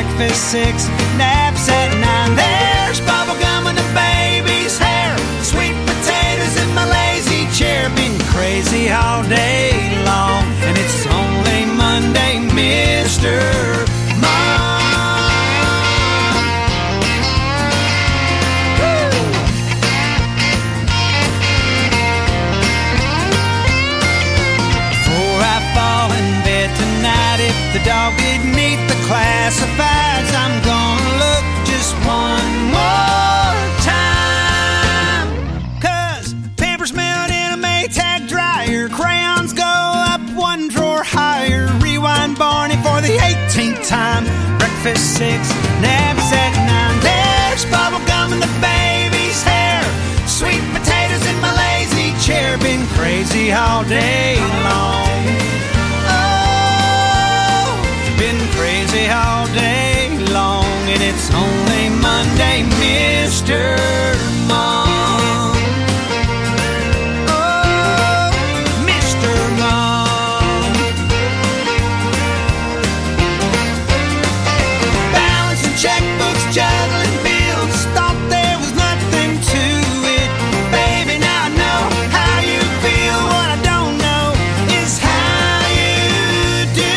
breakfast 6, naps at 9. There's bubble gum in the baby's hair, sweet potatoes in my lazy chair. Been crazy all day long, and it's only Monday, Mr. Mom. Before I fall in bed tonight, if the dog didn't eat the classifieds, I'm gonna look just one more time. 'Cause Pampers melt in a Maytag dryer, crayons go up one drawer higher. Rewind Barney for the 18th time. Breakfast 6, naps at 9. There's bubble gum in the baby's hair, sweet potatoes in my lazy chair. Been crazy all day long. Oh, been crazy all day long, and it's only Monday, Mr. Mom. Juggling bills, thought there was nothing to it. Baby, now I know how you feel. What I don't know is how you do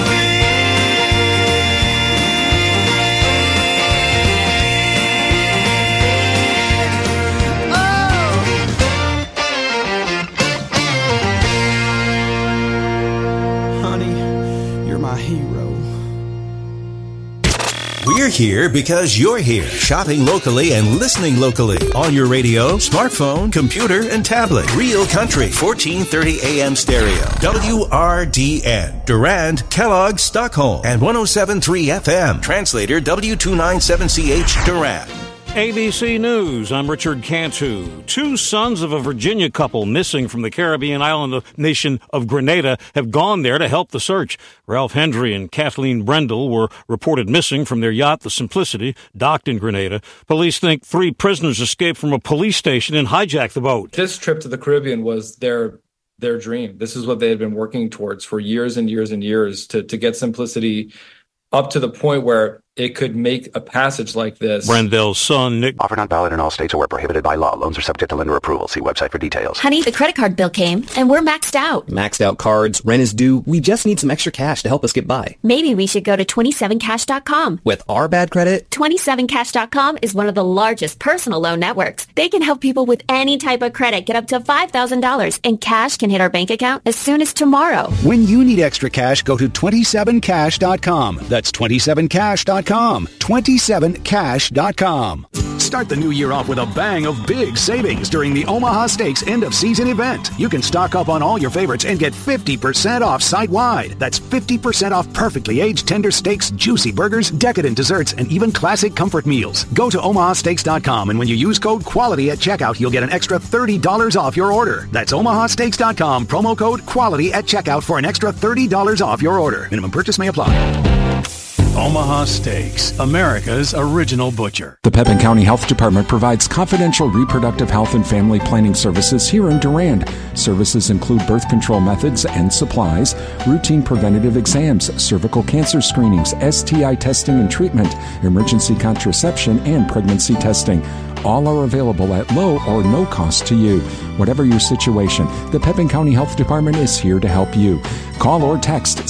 it. Oh. Honey, you're my hero. We're here because you're here. Shopping locally and listening locally. On your radio, smartphone, computer, and tablet. Real Country, 1430 AM stereo. WRDN. Durand, Kellogg, Stockholm. And 107.3 FM. Translator W297CH, Durand. ABC News, I'm Richard Cantu. 2 sons of a Virginia couple missing from the Caribbean island nation of Grenada have gone there to help the search. Ralph Hendry and Kathleen Brendel were reported missing from their yacht, the Simplicity, docked in Grenada. Police think 3 prisoners escaped from a police station and hijacked the boat. This trip to the Caribbean was their dream. This is what they had been working towards for years and years and years, to get Simplicity up to the point where it could make a passage like this. Brendel's son, Nick. Offer not valid in all states or prohibited by law. Loans are subject to lender approval. See website for details. Honey, the credit card bill came, and we're maxed out. Maxed out cards, rent is due. We just need some extra cash to help us get by. Maybe we should go to 27cash.com. With our bad credit? 27cash.com is one of the largest personal loan networks. They can help people with any type of credit get up to $5,000, and cash can hit our bank account as soon as tomorrow. When you need extra cash, go to 27cash.com. That's 27cash.com. 27cash.com. Start the new year off with a bang of big savings during the Omaha Steaks end-of-season event. You can stock up on all your favorites and get 50% off site-wide. That's 50% off perfectly aged tender steaks, juicy burgers, decadent desserts, and even classic comfort meals. Go to omahasteaks.com, and when you use code QUALITY at checkout, you'll get an extra $30 off your order. That's omahasteaks.com, promo code QUALITY at checkout for an extra $30 off your order. Minimum purchase may apply. Omaha Steaks, America's original butcher. The Pepin County Health Department provides confidential reproductive health and family planning services here in Durand. Services include birth control methods and supplies, routine preventative exams, cervical cancer screenings, STI testing and treatment, emergency contraception, and pregnancy testing. All are available at low or no cost to you. Whatever your situation, the Pepin County Health Department is here to help you. Call or text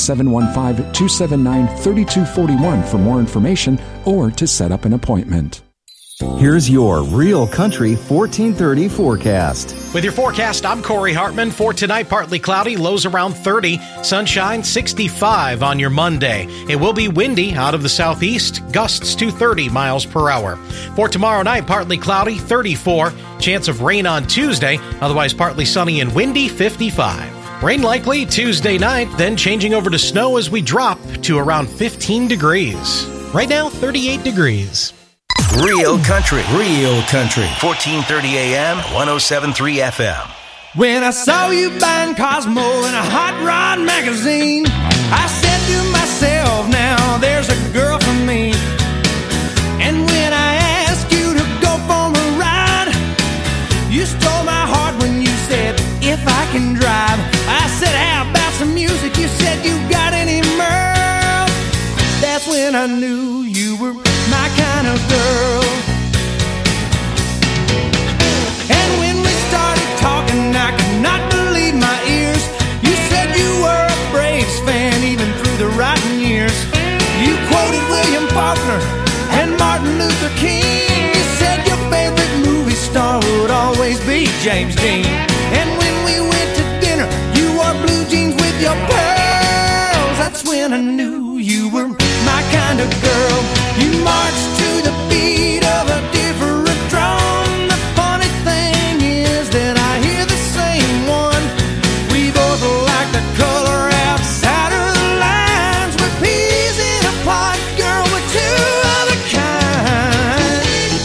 715-279-3241 for more information or to set up an appointment. Here's your Real Country 1430 forecast. With your forecast, I'm Corey Hartman. For tonight, partly cloudy, lows around 30, sunshine 65 on your Monday. It will be windy out of the southeast, gusts to 30 miles per hour. For tomorrow night, partly cloudy, 34, chance of rain on Tuesday, otherwise partly sunny and windy, 55. Rain likely Tuesday night, then changing over to snow as we drop to around 15 degrees. Right now, 38 degrees. Real Country, 1430 AM, 107.3 FM. When I saw you buying Cosmo in a Hot Rod magazine, I said to myself, now there's a girl for me. And when I asked you to go for a ride, you stole my heart when you said, if I can drive. I said, how about some music? You said, you got any Merle? That's when I knew knew you were my kind of girl. And when we started talking, I could not believe my ears. You said you were a Braves fan even through the rotten years. You quoted William Faulkner and Martin Luther King. You said your favorite movie star would always be James Dean. And when we went to dinner, you wore blue jeans with your pearls. That's when I knew you were my kind of girl. You marched to the beat of a different drum. The funny thing is that I hear the same one. We both like the color outside of the lines. We're peas in a pod, girl, we're two of a kind.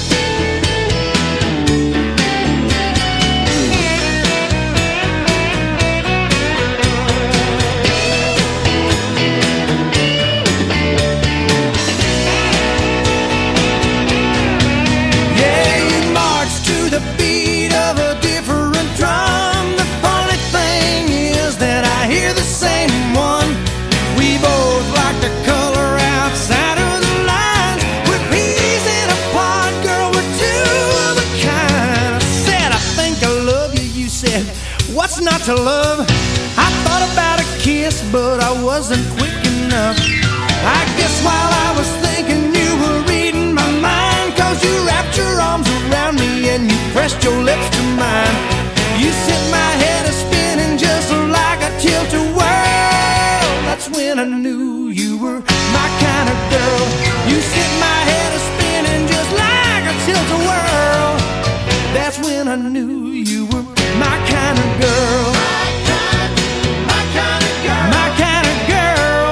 Yeah, you march to the beat of a different drum. The funny thing is that I hear the same one. We both like the color outside of the lines. We're peas in a pod, girl, we're two of a kind. I said, I think I love you. You said, what's not to love? I thought about a kiss, but I wasn't quick enough. I guess while I was thinking you were reading my mind, 'cause you wrapped your arms around me and you pressed your lips to mine. You set my head a-spinning just like a tilt-a-whirl. That's when I knew you were my kind of girl. You set my head a-spinning just like a tilt-a-whirl. That's when I knew you were my kind of girl. My kind of girl. My kind of girl.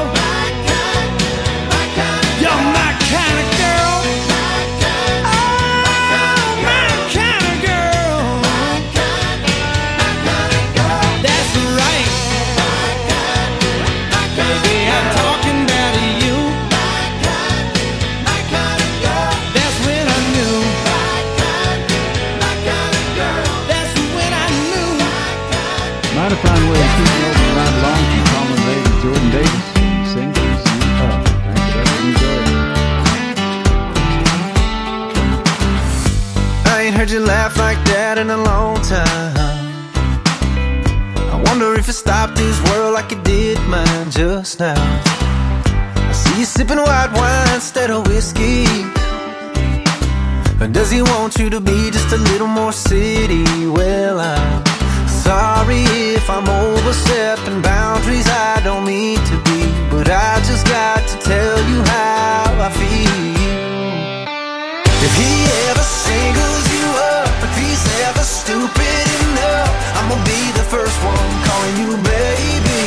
You're my kind of girl. Oh, my kind of girl. That's right. Baby, I'm talking about you. That's when I knew. That's when I knew. Might have found a way to keep me over right along from Colin Davis, Jordan Davis, and singles you up. Thank you, that's enjoy it. I ain't heard you laugh like that in a long time. I wonder if it stopped this world like it did mine just now. I see you sipping white wine instead of whiskey. Or does he want you to be just a little more city? Well, I'm sorry if I'm overstepping boundaries I don't mean to be, but I just got to tell you how I feel. If he ever singles you up, if he's ever stupid enough, I'm gonna be the first one calling you baby.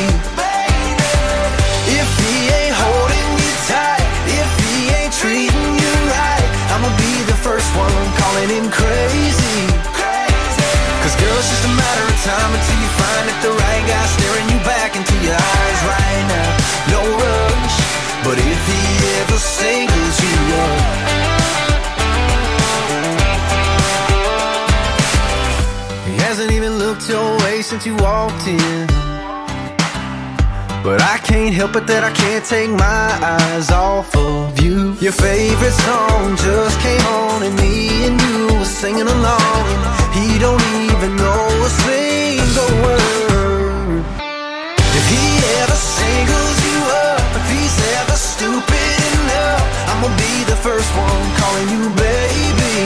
If he ain't holding you tight, if he ain't treating you right, I'm gonna be the first one calling him crazy. 'Cause girl, it's just a matter of time until you find that the right guy staring you back into your eyes right now. No rush, but if he ever singles you up, he hasn't even looked your way since you walked in. But I can't help it that I can't take my eyes off of you. Your favorite song just came on and me and you were singing along, and he don't even know a single word. If he ever singles you up, if he's ever stupid enough, I'm gonna be the first one calling you baby.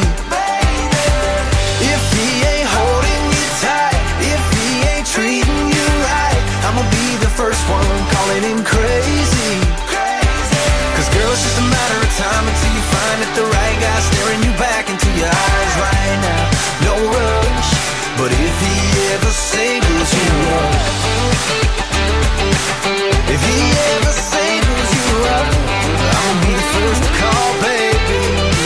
If he ain't holding you tight, if he ain't treating you right, I'm gonna be the first one calling him crazy. 'Cause girl, it's just a matter of time until you find that the right guy staring you back into your eyes right now. No rush, but if he ever singles you up, if he ever singles you up, I'm gonna be the first to call, baby.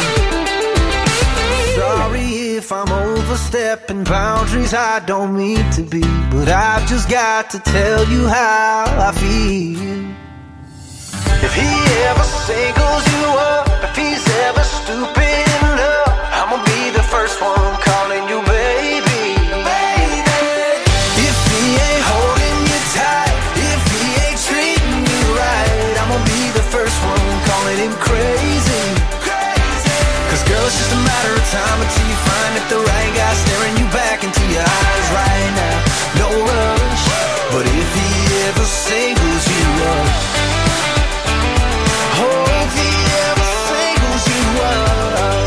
Sorry if I'm overstepping boundaries I don't mean to be, but I've just got to tell you how I feel. If he ever singles you up, if he's ever stupid enough, I'm gonna be the first one calling you baby. If he ain't holding you tight, if he ain't treating you right, I'm gonna be the first one calling him crazy. 'Cause girl, it's just a matter of time until you find that the right guy staring you back into your eyes right now. No rush, but if he ever singles you up, oh, if he ever singles you up,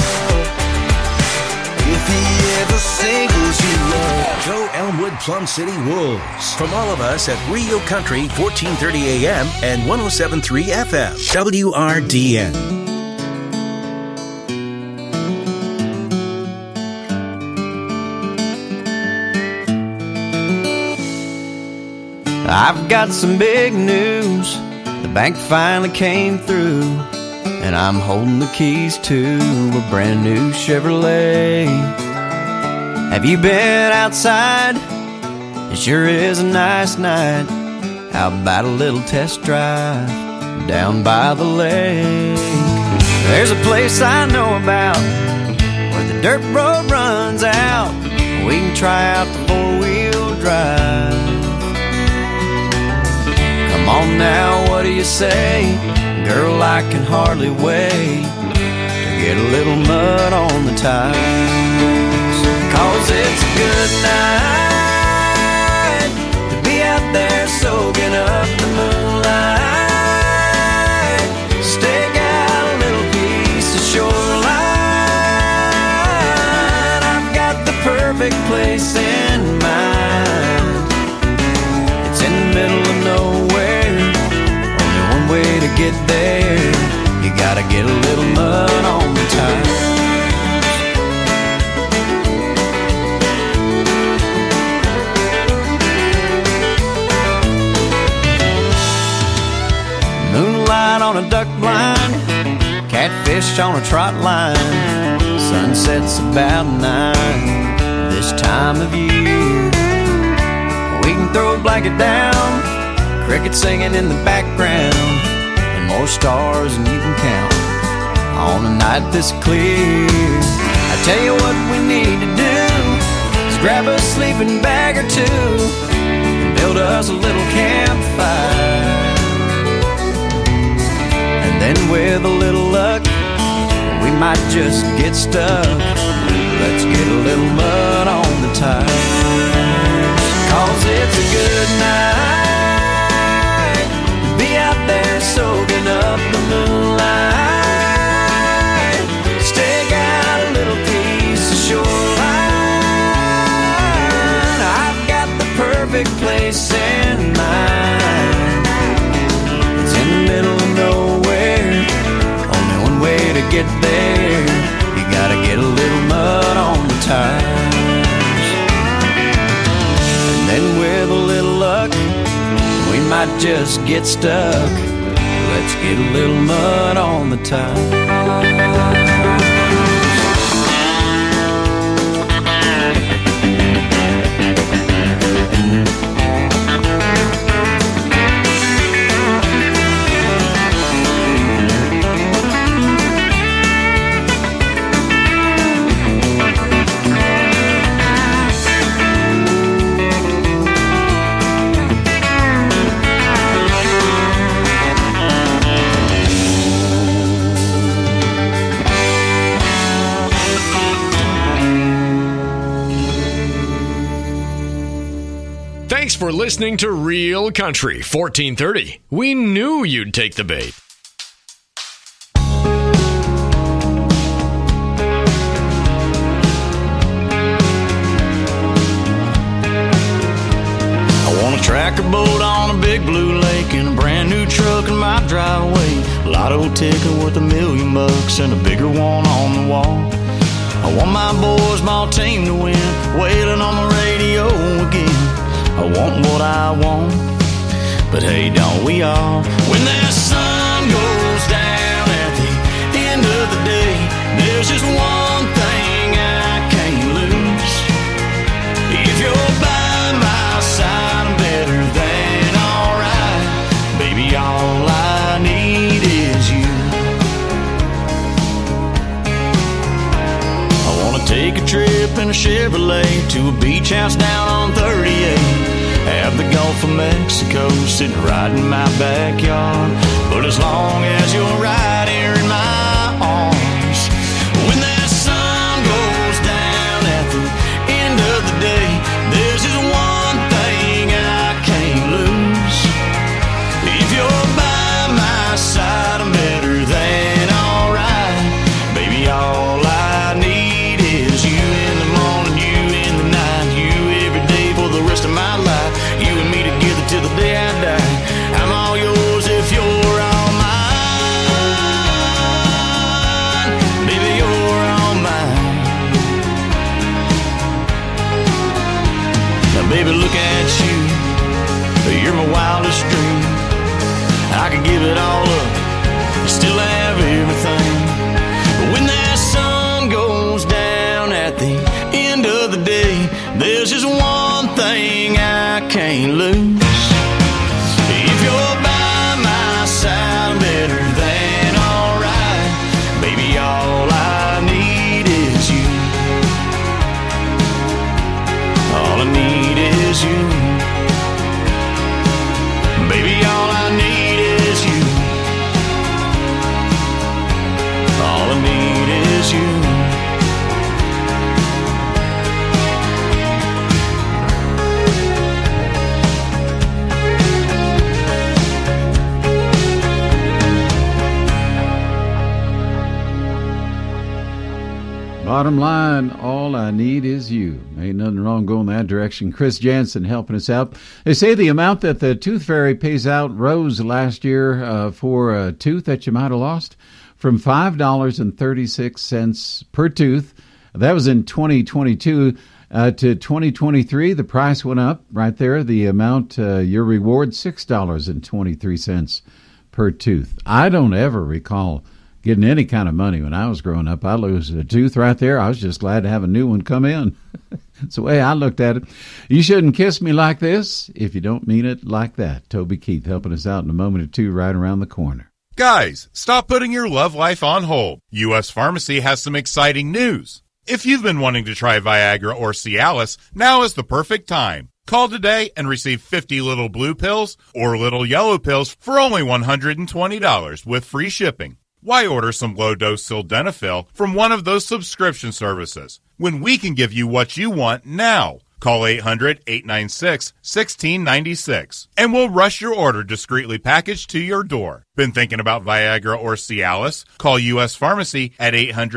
if he ever singles you up. Go Elmwood Plum City Wolves. From all of us at Rio Country, 1430 AM and 107.3 FM. WRDN. I've got some big news. The bank finally came through, and I'm holding the keys to a brand new Chevrolet. Have you been outside? It sure is a nice night. How about a little test drive down by the lake? There's a place I know about where the dirt road runs out. We can try out the four-wheel drive. Come on now, what do you say? Girl, I can hardly wait to get a little mud on the tires. 'Cause it's a good night to be out there soaking up the moonlight. Stake out a little piece of shoreline. I've got the perfect place in mind. It's in the middle of nowhere. Only one way to get there. You gotta get a little mud on the tires. Moonlight on a duck blind, catfish on a trot line. Sunset's about 9 this time of year. We can throw a blanket down, crickets singing in the background, and more stars than you can count on a night this clear. I tell you what we need to do is grab a sleeping bag or two and build us a little campfire. And then with a little luck, we might just get stuck. Let's get a little mud on the tires. 'Cause it's a good night to be out there soaking up the moonlight. Stake out a little piece of shoreline. I've got the perfect place in mind. It's in the middle of nowhere. Only one way to get there. You gotta get a little mud on the tires. And then with a little luck, we might just get stuck. Let's get a little mud on the tires. Thanks for listening to Real Country 1430. We knew you'd take the bait. I want a tracker boat on a big blue lake and a brand new truck in my driveway. A lotto ticket worth $1 million and a bigger one on the wall. I want my boys, my team to win, wailing on the radio again. I want what I want, but hey, don't we all? When that sun goes down at the end of the day, there's just one thing I can't lose. If you're by my side, I'm better than alright. Baby, all I need is you. I wanna take a trip in a Chevrolet to a beach house down on 38. Have the Gulf of Mexico sitting right in my backyard. But as long as you're right here in my arms, when is you. Bottom line, all I need is you. Ain't nothing wrong going that direction. Chris Jansen helping us out. They say the amount that the Tooth Fairy pays out rose last year for a tooth that you might have lost from $5.36 per tooth. That was in 2022. To 2023, the price went up right there. The amount, your reward, $6.23 per tooth. I don't ever recall getting any kind of money when I was growing up. I lose a tooth right there. I was just glad to have a new one come in. That's the way I looked at it. You shouldn't kiss me like this if you don't mean it like that. Toby Keith helping us out in a moment or two right around the corner. Guys, stop putting your love life on hold. U.S. Pharmacy has some exciting news. If you've been wanting to try Viagra or Cialis, now is the perfect time. Call today and receive 50 little blue pills or little yellow pills for only $120 with free shipping. Why order some low-dose sildenafil from one of those subscription services when we can give you what you want now? Call 800-896-1696 and we'll rush your order discreetly packaged to your door. Been thinking about Viagra or Cialis? Call U.S. Pharmacy at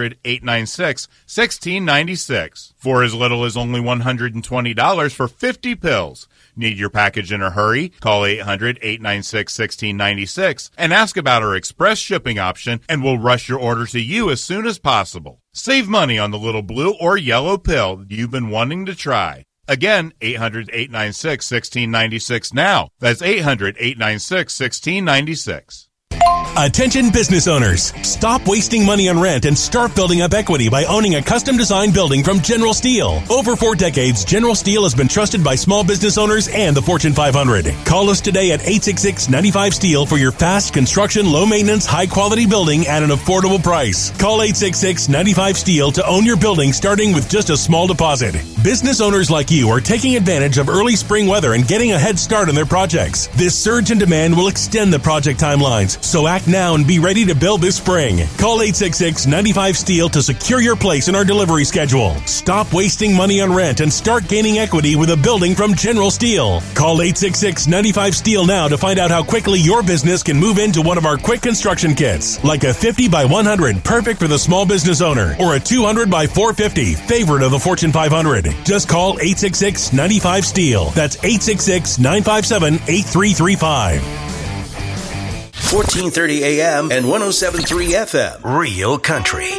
800-896-1696. For as little as only $120 for 50 pills. Need your package in a hurry? Call 800-896-1696 and ask about our express shipping option and we'll rush your order to you as soon as possible. Save money on the little blue or yellow pill you've been wanting to try. Again, 800-896-1696 now. That's 800-896-1696. Attention business owners. Stop wasting money on rent and start building up equity by owning a custom-designed building from General Steel. Over 4 decades, General Steel has been trusted by small business owners and the Fortune 500. Call us today at 866-95-STEEL for your fast construction, low-maintenance, high-quality building at an affordable price. Call 866-95-STEEL to own your building starting with just a small deposit. Business owners like you are taking advantage of early spring weather and getting a head start on their projects. This surge in demand will extend the project timelines, so act now and be ready to build this spring. Call 866-95-STEEL to secure your place in our delivery schedule. Stop wasting money on rent and start gaining equity with a building from General Steel. Call 866-95-STEEL now to find out how quickly your business can move into one of our quick construction kits, like a 50 by 100, perfect for the small business owner, or a 200 by 450, favorite of the Fortune 500. Just call 866-95-STEEL. That's 866-957-8335. 1430 AM and 107.3 FM. Real Country.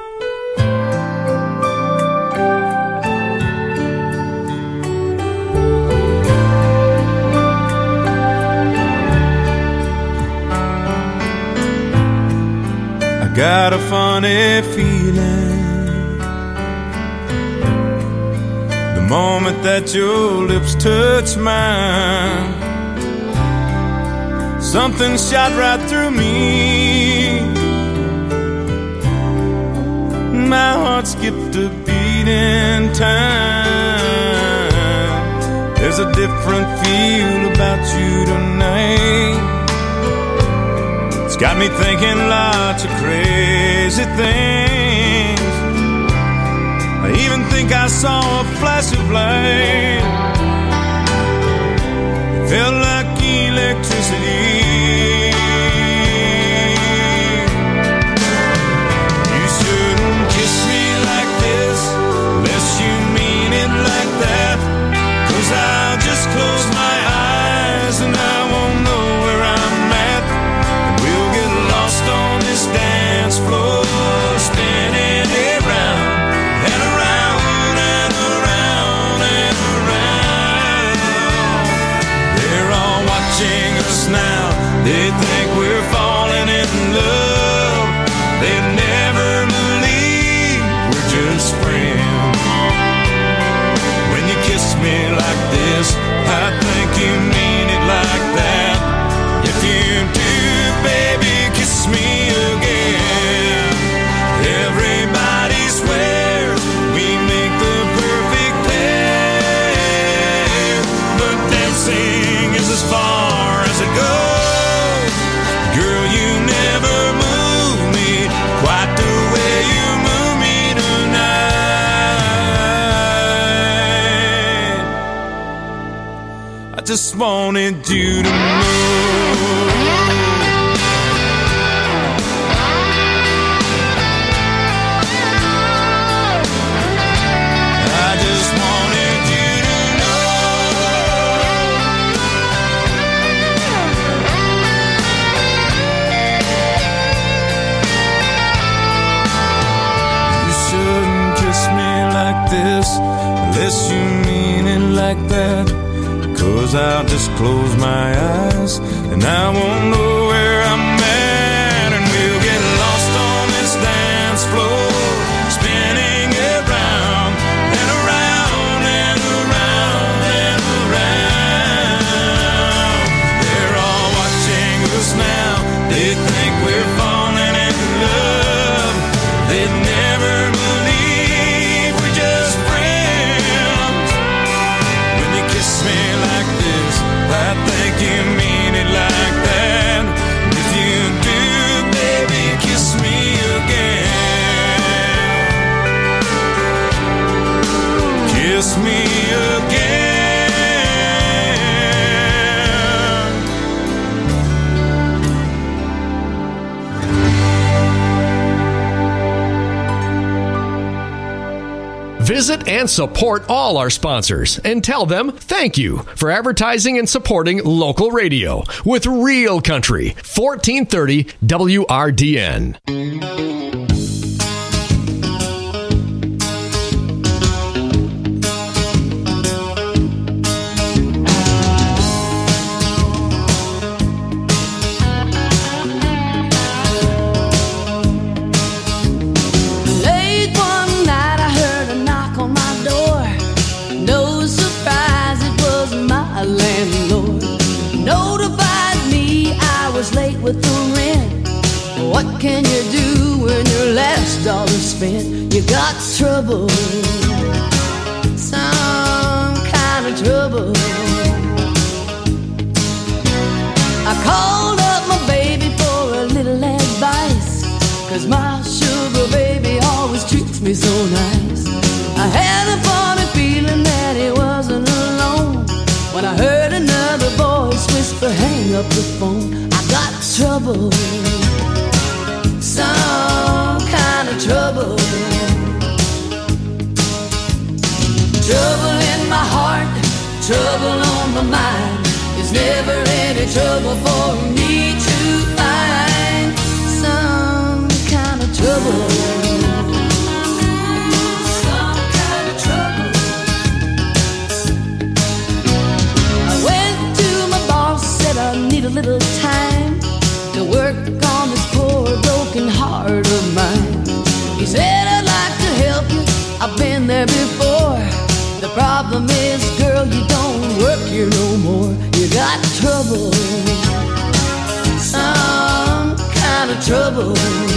I got a funny feeling the moment that your lips touch mine. Something shot right through me. My heart skipped a beat in time. There's a different feel about you tonight. It's got me thinking lots of crazy things. I even think I saw a flash of light. It felt like electricity. You shouldn't kiss me like this unless you mean it like that, 'cause I'll just close my eyes and I won't know where I'm at, and we'll get lost on this dance floor, spinning around and around and around and around. They're all watching us now, wanted you to know. I just wanted you to know. You shouldn't kiss me like this unless you mean it like that. 'Cause I'll just close my eyes and I won't know where I'm at, and we'll get lost on this dance floor, spinning around and around and around and around. They're all watching us now. They think we're falling in love. They'd never believe we're just friends. When you kiss me like this, I think you mean it like that. If you do, baby, kiss me again. Kiss me again. Visit and support all our sponsors and tell them thank you for advertising and supporting local radio with Real Country, 1430 WRDN. Late one night I heard a knock on my door. No surprise, it was my landlord. Notified me I was late with the rent. What can you do when your last dollar's spent? You got trouble, some kind of trouble. I called up my baby for a little advice, 'cause my sugar baby always treats me so nice. I had a funny feeling that he wasn't alone when I heard another voice whisper, hang up the phone. I got trouble, some kind of trouble. Trouble in my heart, trouble on my mind. There's never any trouble for me to find. Some kind of trouble. Some kind of trouble. I went to my boss, said I need a little time to work on this poor broken heart of mine. He said, I'd like to help you, I've been there before. The problem is, girl, you don't work here no more. You got trouble, some kind of trouble.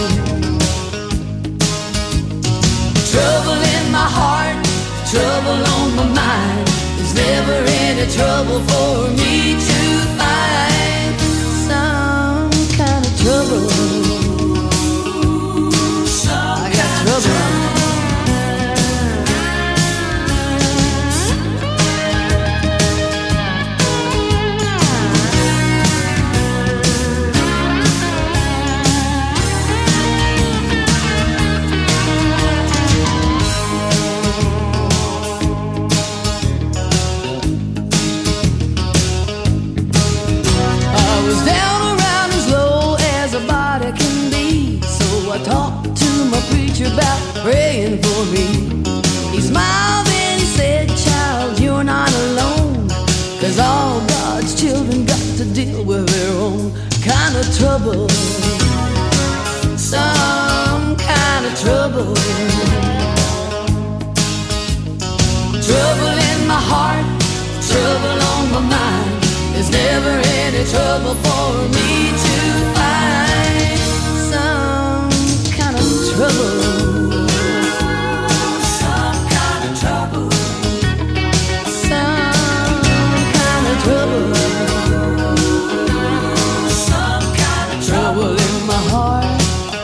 Trouble in my heart, trouble on my mind. There's never any trouble for me to find. Some kind of trouble. I got trouble. About praying for me. He smiled and he said, child, you're not alone, 'cause all God's children got to deal with their own kind of trouble. Some kind of trouble. Trouble in my heart, trouble on my mind. There's never any trouble for me to find. Some kind of trouble. Some kind of trouble. Some kind of trouble. Some kind of trouble in my heart.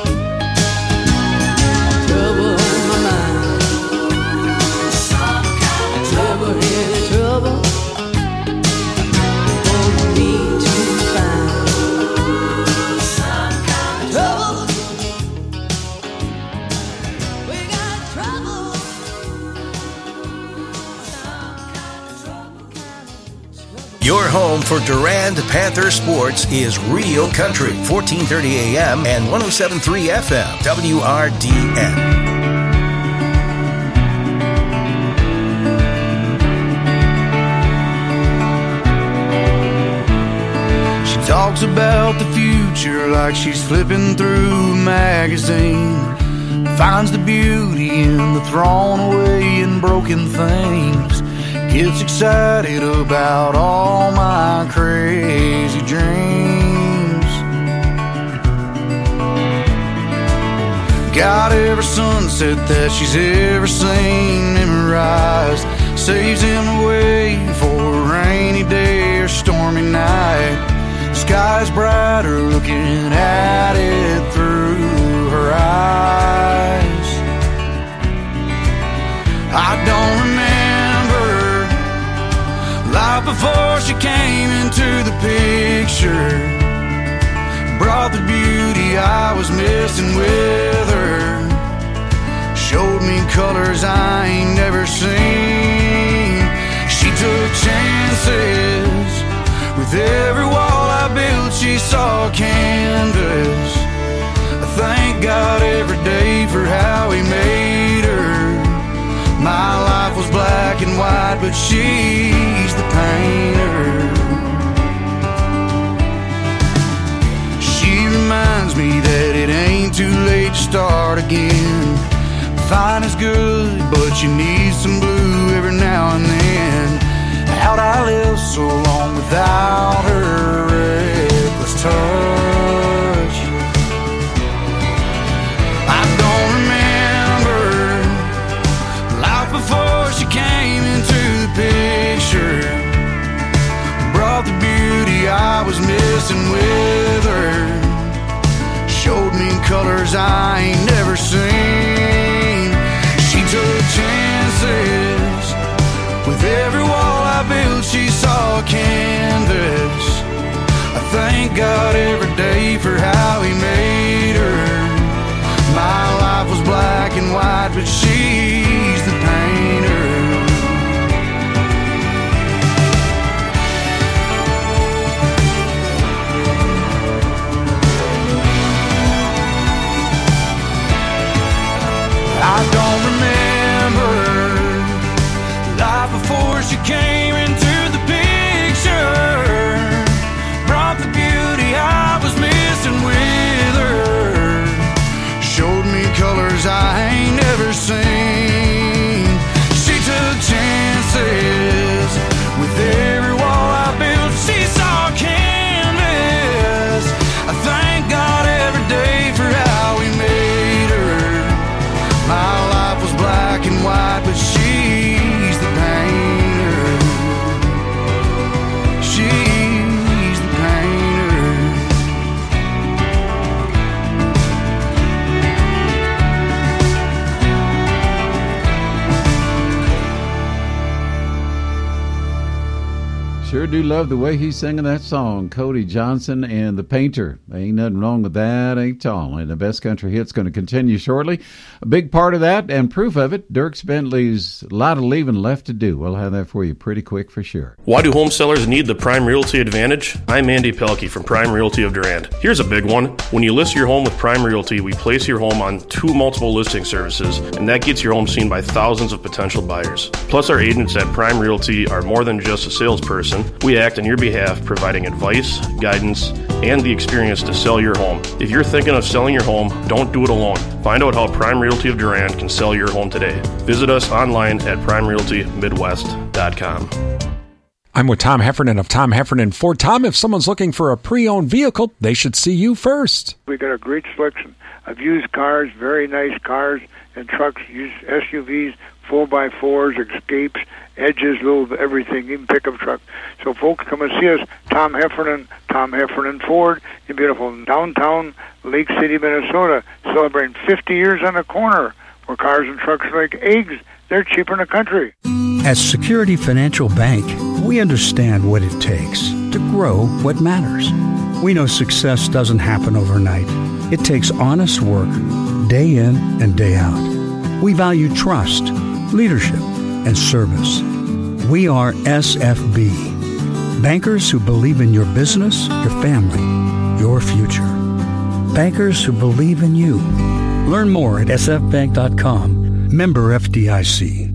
Trouble in my mind. Some kind of trouble. Any trouble. Your home for Durand Panther sports is Real Country, 1430 AM and 107.3 FM, WRDN. Talks about the future like she's flipping through a magazine. Finds the beauty in the thrown away and broken things. Gets excited about all my crazy dreams. Got every sunset that she's ever seen memorized. Saves him away for a rainy day or stormy night. Sky's brighter looking at it through her eyes. I don't remember life before she came into the picture. Brought the beauty I was missing with her. Showed me colors I ain't never seen. She took chances. With every wall I built, she saw canvas. I thank God every day for how He made her. My life was black and white, but she's the painter. She reminds me that it ain't too late to start again. Fine is good, but you need some blue every now and then. How'd I live so long without her reckless touch? I don't remember life before she came into the picture. Brought the beauty I was missing with her. Showed me colors I ain't never seen. She took chances. With every wall I built, she saw canvas. I thank God every day for how He made her. My life was black and white, but she's the painter. I don't remember life before she came into the picture. Brought the beauty I was missing with her. Showed me colors I ain't never seen. She took chances. With every wall I built, she saw canvas. I thank God every day for how He made her. My life was black and white, but she's the painter. She's the painter. Sure do love the way he's singing that song, Cody Johnson and the Painter. Ain't nothing wrong with that, ain't all. And the Best Country Hit's going to continue shortly. A big part of that, and proof of it, Dierks Bentley's a lot of leaving left to do. We'll have that for you pretty quick for sure. Why do home sellers need the Prime Realty advantage? I'm Andy Pelkey from Prime Realty of Durand. Here's a big one. When you list your home with Prime Realty, we place your home on 2 multiple listing services, and that gets your home seen by thousands of potential buyers. Plus, our agents at Prime Realty are more than just a salesperson. We act on your behalf, providing advice, guidance, and the experience to sell your home. If you're thinking of selling your home, don't do it alone. Find out how Prime Realty of Durand can sell your home today. Visit us online at primerealtymidwest.com. I'm with Tom Heffernan of Tom Heffernan Ford. Tom, if someone's looking for a pre-owned vehicle, they should see you first. We got a great selection of used cars, very nice cars and trucks, used SUVs, 4x4s, Escapes, Edges, little everything, even pickup truck. So folks, come and see us, Tom Heffernan Ford, in beautiful downtown Lake City, Minnesota, celebrating 50 years on the corner, where cars and trucks are like eggs. They're cheaper in the country. At Security Financial Bank, we understand what it takes to grow what matters. We know success doesn't happen overnight. It takes honest work, day in and day out. We value trust, leadership, and service. We are SFB, Bankers who believe in your business, your family, your future. Bankers who believe in you. Learn more at sfbank.com. Member FDIC.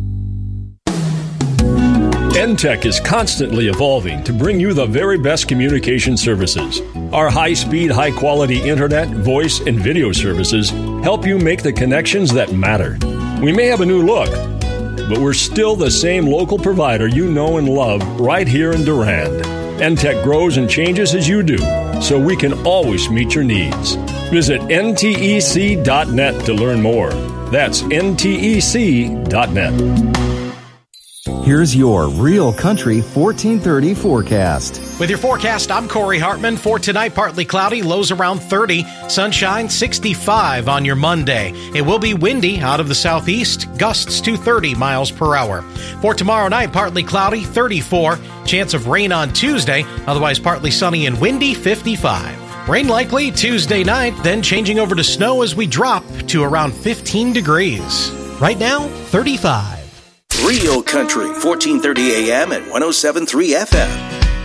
NTech is constantly evolving to bring you the very best communication services. Our high-speed, high-quality internet, voice, and video services help you make the connections that matter. We may have a new look, but we're still the same local provider you know and love right here in Durand. NTech grows and changes as you do, so we can always meet your needs. Visit ntec.net to learn more. That's ntec.net. Here's your Real Country 1430 forecast. With your forecast, I'm Corey Hartman. For tonight, partly cloudy, lows around 30, sunshine 65 on your Monday. It will be windy out of the southeast, gusts to 30 miles per hour. For tomorrow night, partly cloudy, 34, chance of rain on Tuesday, otherwise partly sunny and windy, 55. Rain likely Tuesday night, then changing over to snow as we drop to around 15 degrees. Right now, 35. Real Country, 1430 AM and 107.3 FM.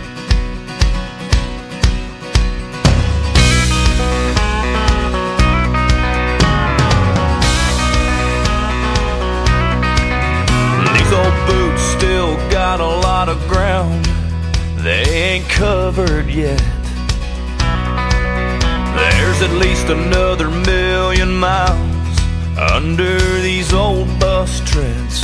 These old boots still got a lot of ground they ain't covered yet. There's at least another 1,000,000 miles under these old bus treads.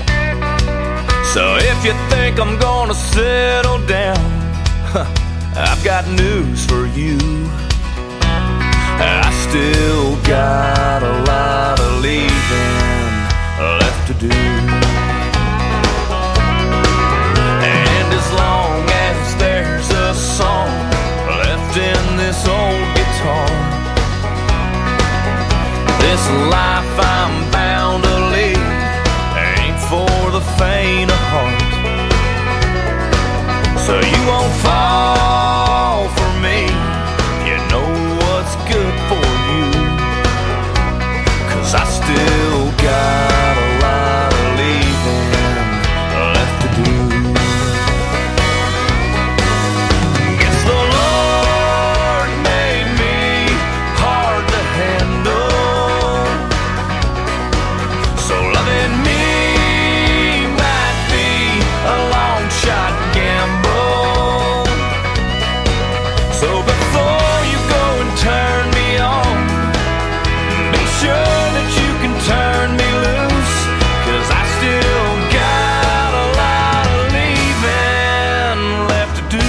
So if you think I'm gonna settle down, I've got news for you. I still got a lot of leaving left to do. And as long as there's a song left in this old guitar, this life I'm bound to lead ain't for the faint of heart. So you won't fall for me, you know what's good for you. 'Cause I still got a lot of leaving left to do. Guess the Lord made me hard to handle, so loving me might be a long shot gamble. So before you go and turn me on, be sure that you can turn me loose. 'Cause I still got a lot of leaving left to do.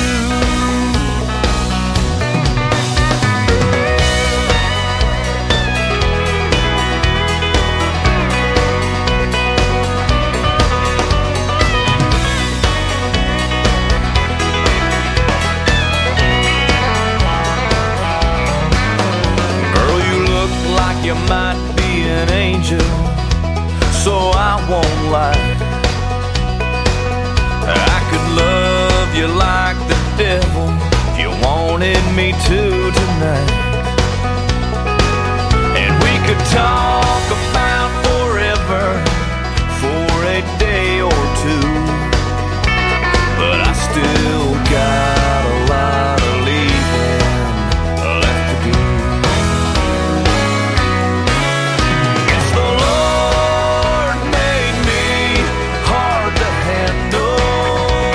Girl, you look like you might be an angel, so I won't lie. I could love you like the devil if you wanted me to tonight. And we could talk about forever for a day or two. But I still got a lot of leaving left to do. Guess the Lord made me hard to handle,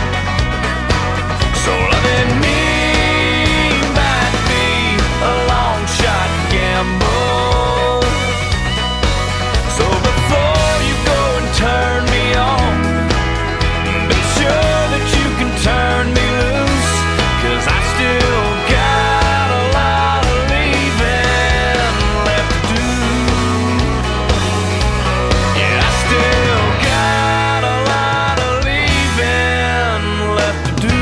so loving me might be a long shot gamble. So before you go and turn me on, be sure that you can turn me loose. 'Cause I still got a lot of leaving left to do. Yeah, I still got a lot of leaving left to do.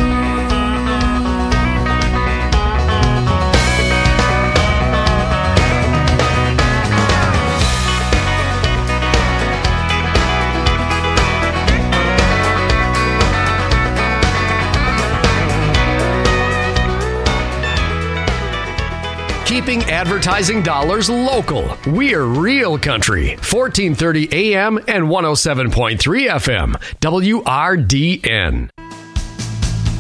Keeping advertising dollars local. We're Real Country, 1430 AM and 107.3 FM, WRDN.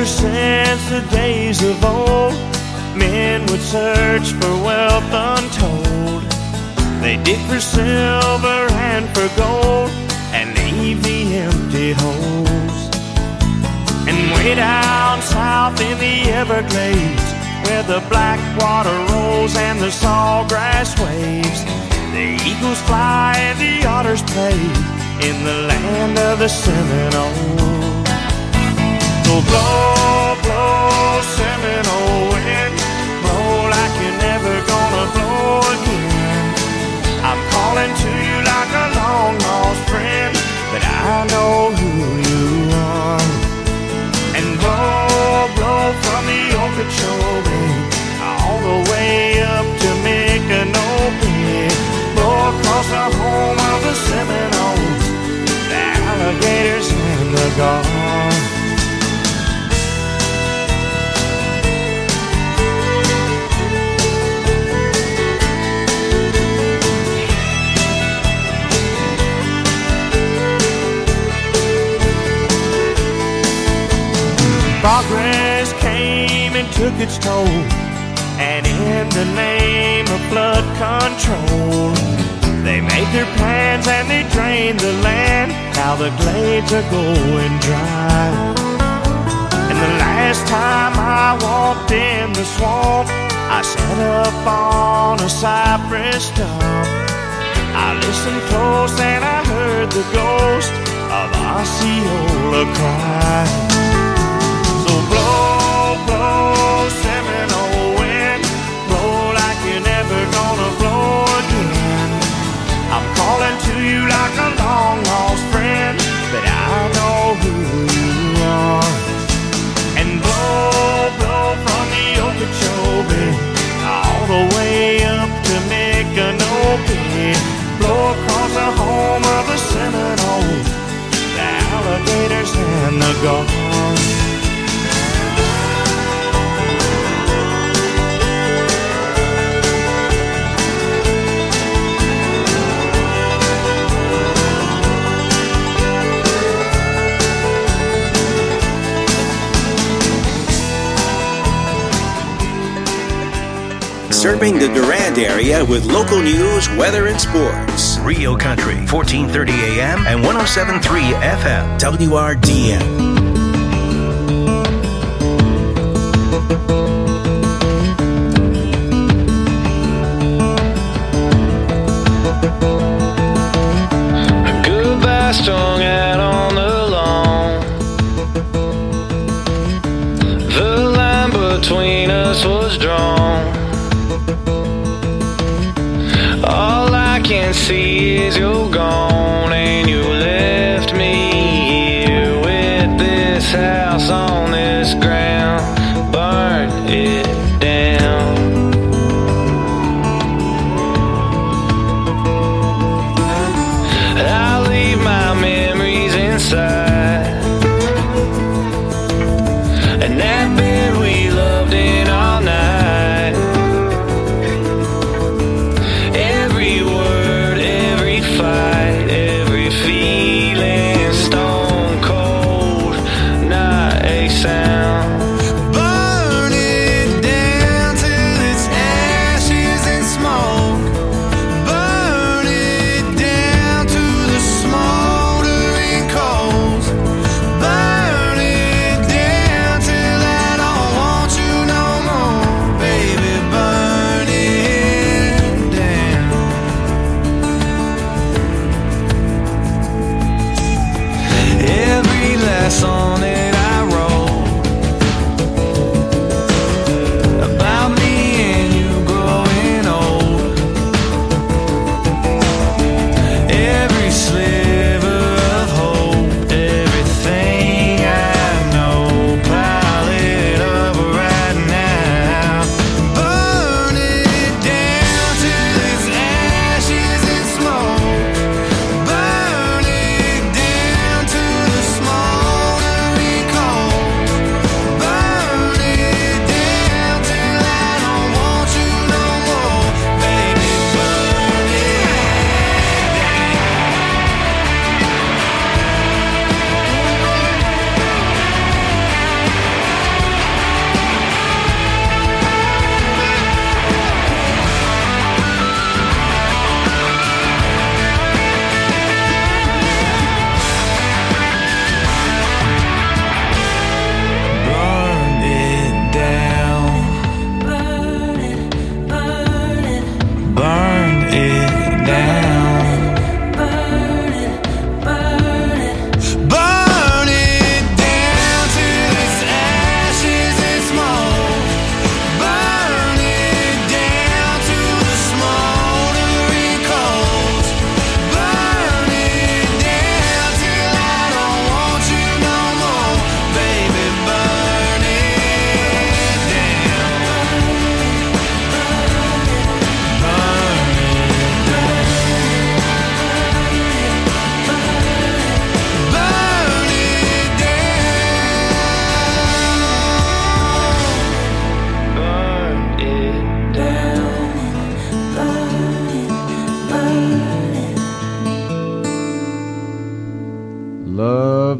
since the days of old, men would search for wealth untold. They dig for silver and for gold and leave the empty holes. And way down south in the Everglades, where the black water rolls and the sawgrass waves, the eagles fly and the otters play in the land of the Seminoles. So blow, blow, Seminole wind, blow like you're never gonna blow again. I'm calling to you like a long-lost friend, but I know who you are. And blow, blow from the Okeechobee all the way up to Micanopy, blow across the home of the Seminoles, the alligators and the gulls. Progress came and took its toll, and in the name of flood control, they made their plans and they drained the land. Now the glades are going dry. And the last time I walked in the swamp, I sat up on a cypress stump. I listened close and I heard the ghost of Osceola cry. Blow, blow, Seminole wind, blow like you're never gonna blow again. I'm calling to you like a long-lost friend, but I know who you are. And blow, blow from the Okeechobee all the way up to Micanopy, blow across the home of the Seminoles, the alligators and the gulls. Serving the Durand area with local news, weather, and sports. Rio Country, 1430 AM and 107.3 FM. WRDN. Goodbye strung out on the lawn. The line between us was drawn. All I can see is you're gone, and you left me here with this house on this ground. Burn it down. I'll leave my memories inside, and that bed we loved in all night. Every feeling stone cold, not a sound.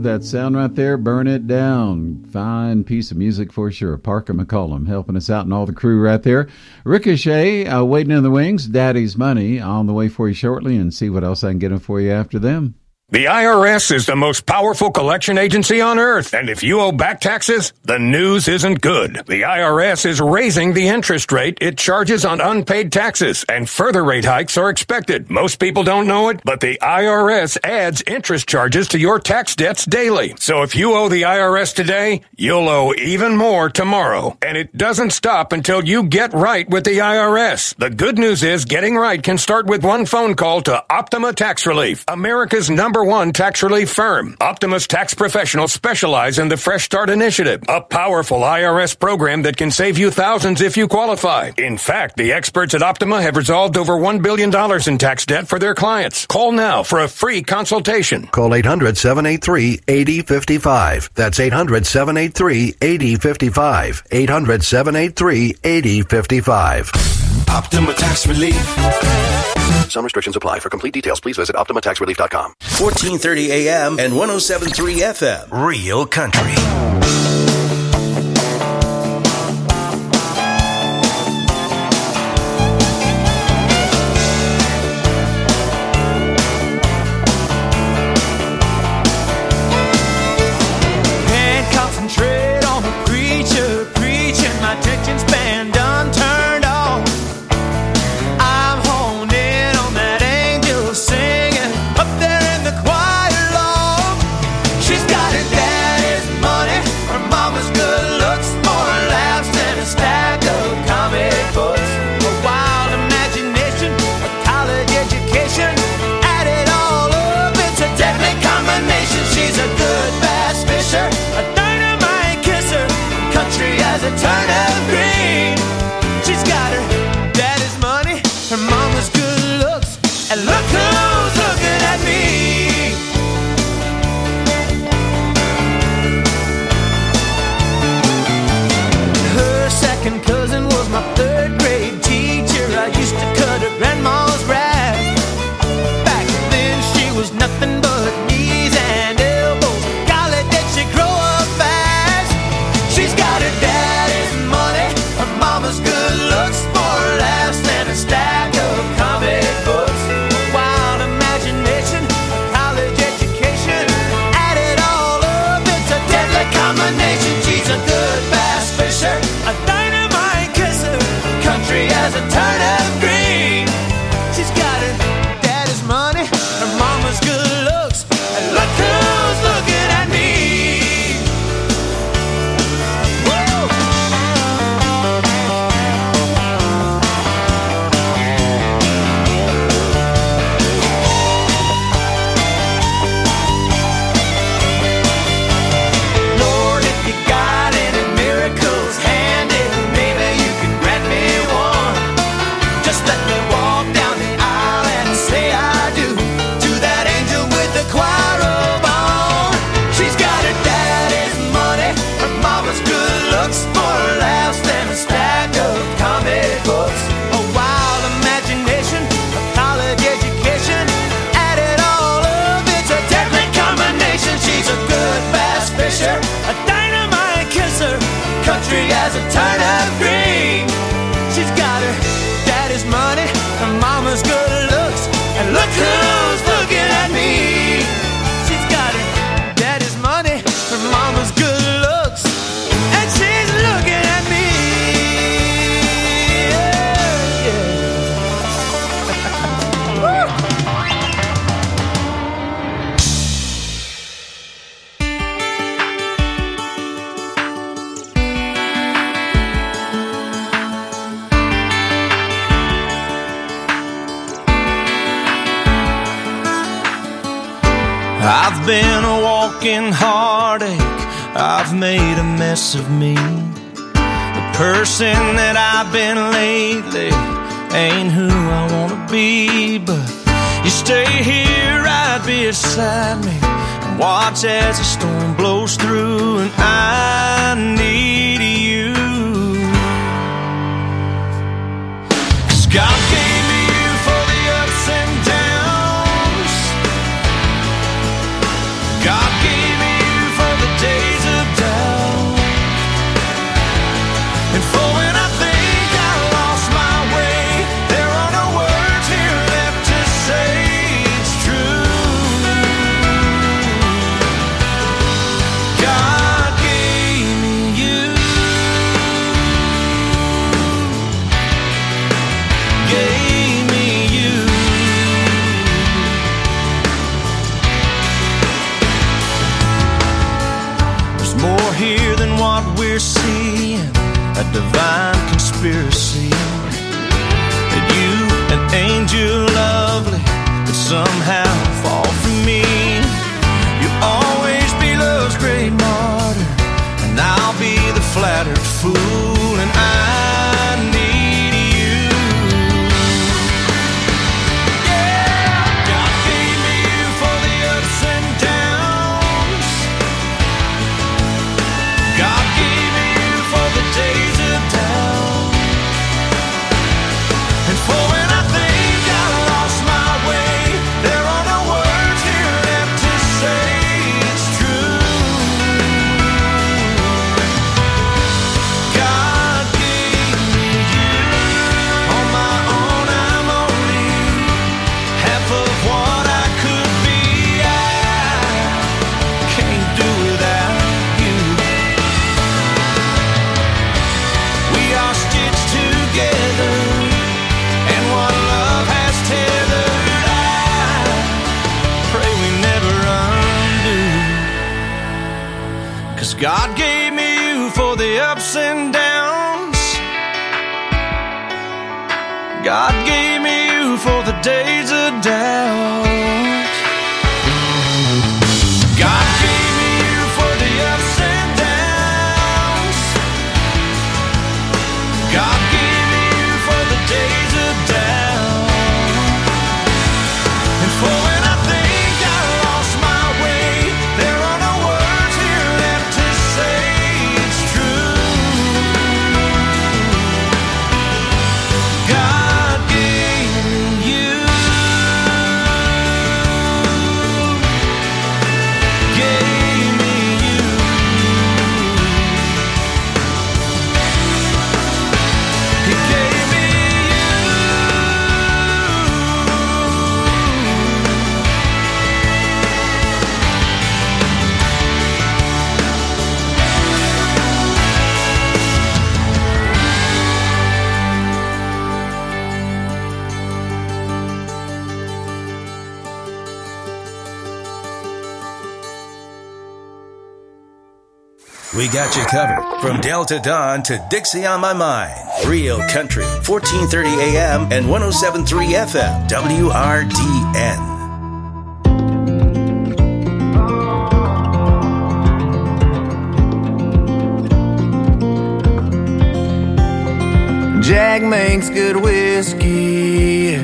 that sound right there. Burn It Down. Fine piece of music for sure. Parker McCollum helping us out and all the crew right there. Ricochet waiting in the wings. Daddy's Money on the way for you shortly, and see what else I can get them for you after them. The IRS is the most powerful collection agency on earth, and if you owe back taxes, the news isn't good. The IRS is raising the interest rate it charges on unpaid taxes, and further rate hikes are expected. Most people don't know it, but the IRS adds interest charges to your tax debts daily. So if you owe the IRS today, you'll owe even more tomorrow. And it doesn't stop until you get right with the IRS. The good news is getting right can start with one phone call to Optima Tax Relief, America's #1 tax relief firm. Optima's tax professionals specialize in the Fresh Start Initiative, a powerful IRS program that can save you thousands if you qualify. In fact, the experts at Optima have resolved over $1 billion in tax debt for their clients. Call now for a free consultation. Call 800-783-8055. That's 800-783-8055. 800-783-8055. Optima Tax Relief. Some restrictions apply. For complete details, please visit OptimaTaxRelief.com. 1430 AM and 107.3 FM. Real Country. Can't concentrate on the preacher preaching. My attention span done turned off. I'm honed in on that angel singing up there in the choir loft. She's got her daddy's money, her mama's good looks, more laughs than a stack of comic books. A wild imagination, a college education, add it all up, it's a deadly combination. She's a good bass fisher, a dynamite kisser, country as a turnip green. She's got her daddy's money, her mama's good looks, and look who's looking at me. Her second cousin was my third grade teacher. I used to cut her grandma's grass. Back then she was nothing but knees and elbows. Golly, did she grow up fast? She's got her daddy's money, her mama's good looks, more laughs than a stack of comic books. A wild imagination, a college education, add it all up, it's a deadly combination. She's a good bass fisher, a dynamite kisser, country as a turnip green. She's got her daddy's money, her mama's good looks, and look who's looking at me. Woo! Lord, if you got any miracles handy, maybe you can grant me one. Just let me walk down the aisle and say I do to that angel with the choir robe on. She's got her daddy's money, her mama's good looks, more laughs than a stack of comic books. A wild imagination, a college education, add it all up, it's a deadly combination. She's a good bass fisher, a dynamite kisser, country as a turnip green. She's got her daddy's money, her mama's good looks, and look who's looking at me. She's got her daddy's money, her mama's good looks, and she's looking at me. Yeah, yeah. Woo! I've been a walking heartache, I've made a mess of me. The person that I've been lately ain't who I wanna be. But you stay here right beside me and watch as the storm blows through, and I need you. 'Cause God gave me you for the ups and downs. God gave me somehow fall for me. You'll always be love's great martyr, and I'll be the flattered fool, and I need you. Yeah, God gave me you for the ups and downs. God gave me you for the days of doubt, and for when I think I lost my way, there are no words here left to say it's true. God gave me you. On my own I'm only half of what I could be. I can't do without you. We are stitched together, and one love has tethered. I pray we never undo, 'cause God gave me you for the ups and downs. God gave me you for the days of doubt. God gave me you for the ups and downs. God gave me you for the days of doubt, and for when I think I lost my way, there are no words here left to say it's true. God gave me you. Gave me you. He gave me We got you covered from Delta Dawn to Dixie on My Mind. Real Country, 1430 AM and 107.3 FM, WRDN. Jack makes good whiskey.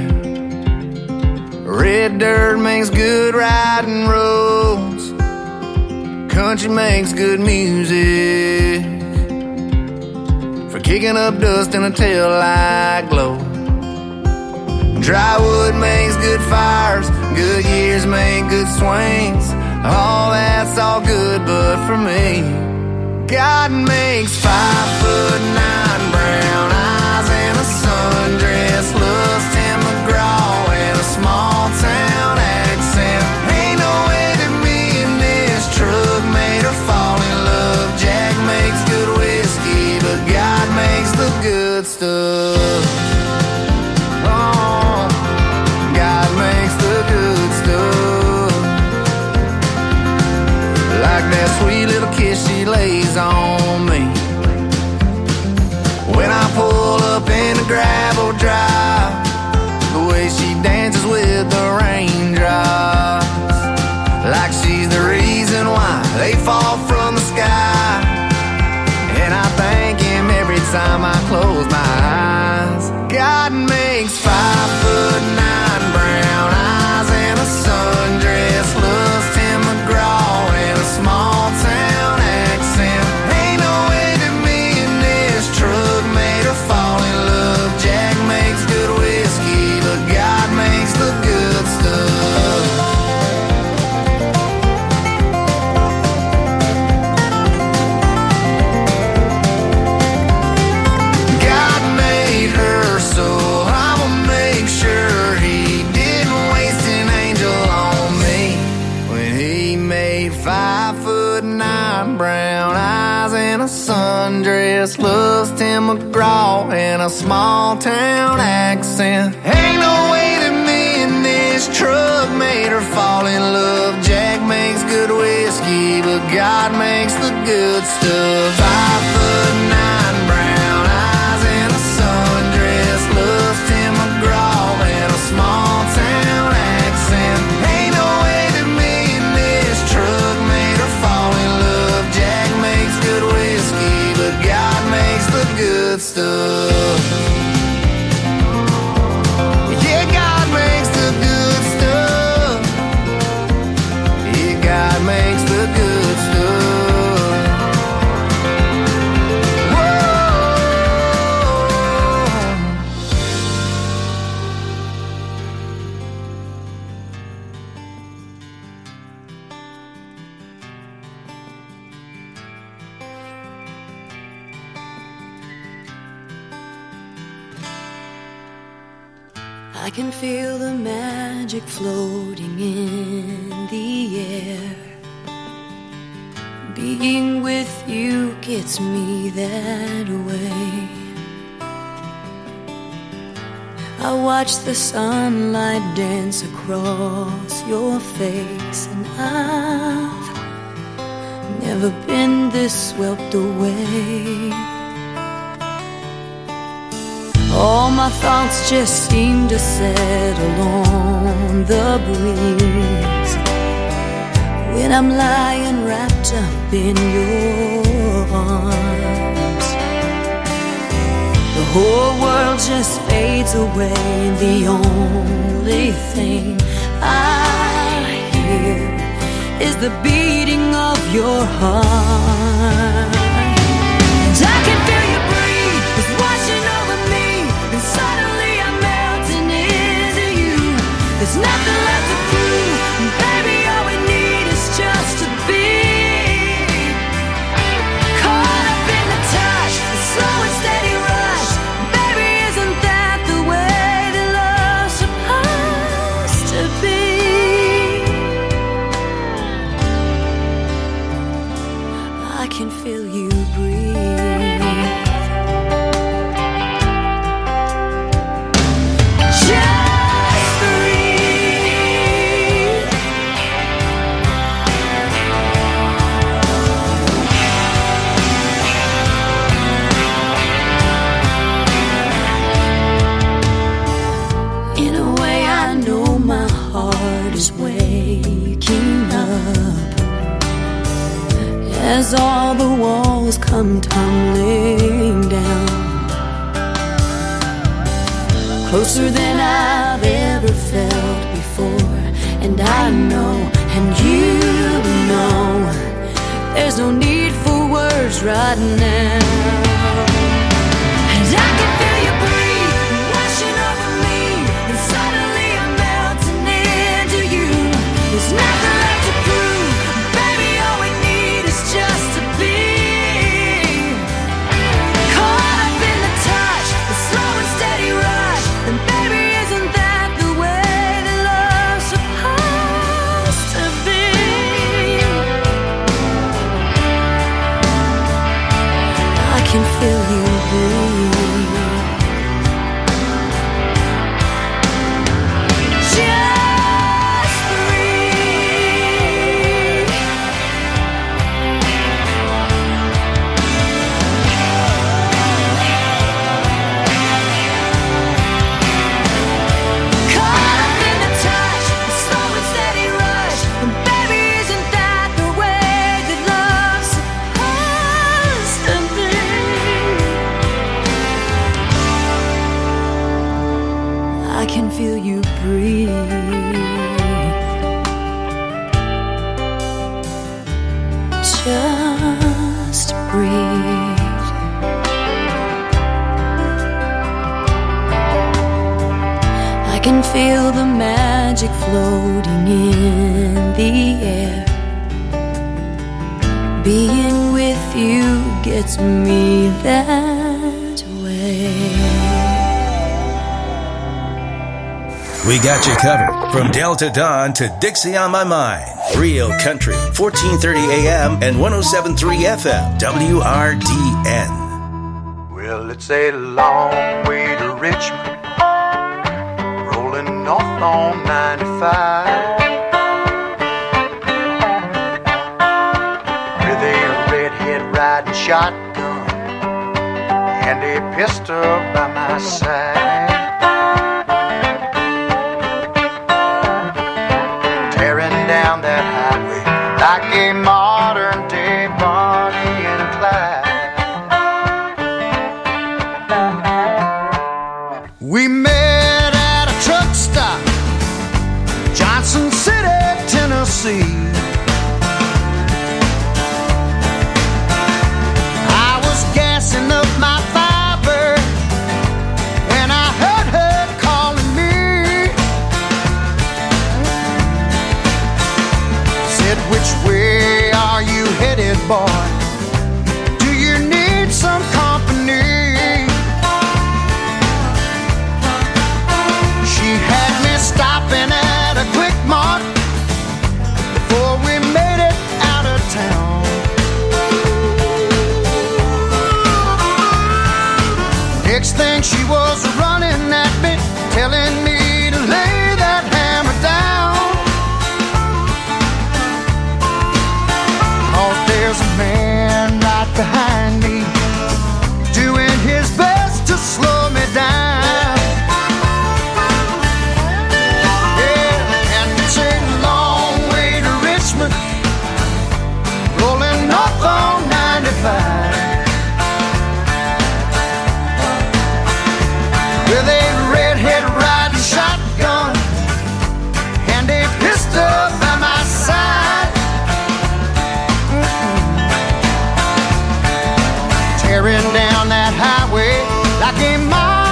Red dirt makes good riding roads. Country makes good music for kicking up dust in a tail-light glow. Dry wood makes good fires. Good years make good swings. All that's all good, but for me, God makes 5'9" brown eyes and a sundress, loves Tim McGraw and a small town accent. Ain't no way that me and this truck made her fall in love. Jack makes good whiskey, but God makes the good stuff. Oh, God makes the good stuff. Like that sweet little kiss she lays on me when I pull up in the gravel drive. The way she dances with the raindrops, like she's the reason why they fall from the sky. And I thank him every time I close my eyes. God makes 5'9" brown eyes and a sundress, loves Tim McGraw and a small town accent. Ain't no way that me and this truck made her fall in love. Jack makes good whiskey, but God makes the good stuff. God made her, so I'ma make sure he didn't waste an angel on me when he made 5'9" brown eyes and a sundress, loves Tim McGraw and a small town accent. Ain't no way that me and this truck made her fall in love. Jack makes good whiskey, but God makes the good stuff. 5'9" brown eyes and a sundress, loves Tim McGraw and a small town accent. I can feel the magic floating in the air. Being with you gets me that way. I watch the sunlight dance across your face, and I've never been this swept away. All my thoughts just seem to settle on the breeze when I'm lying wrapped up in your arms. The whole world just fades away, and the only thing I hear is the beating of your heart. And I can feel you breathe, it's washing over me, and suddenly I'm melting into you. There's nothing left to prove, and baby, all we need is just to be caught up in the touch, the slow and steady rush. Baby, isn't that the way that love's supposed to be? I can feel you breathe. Just breathe. In a way, I know my heart is waking up as all the walls come tumbling down, closer than I've ever felt before. And I know, and you know, there's no need for words right now. And I can feel you breathe, washing over me, and suddenly I'm melting into you. There's nothing left to prove, baby, all we need is just to be caught up in the touch, the slow and steady rush. And baby, isn't that the way that love's supposed to be? I can feel you breathe. Just breathe. Caught up in the touch, the slow and steady rush. And baby, isn't that the way that love's supposed to be? I can feel you breathe. Just breathe. I can feel the magic floating in the air. Being with you gets me that way. We got you covered from Delta Dawn to Dixie on My Mind. Real Country, 1430 AM and 107.3 FM, WRDN. Well, it's a long way to Richmond, rolling north on 95, with a redhead riding shotgun and a pistol by my side. Down that highway like a modern day Bonnie and Clyde. We met at a truck stop, Johnson City, Tennessee. I was gassing up my Firebird when I heard her calling me. Which way are you headed, boy? Do you need some company? She tearing down that highway like a mile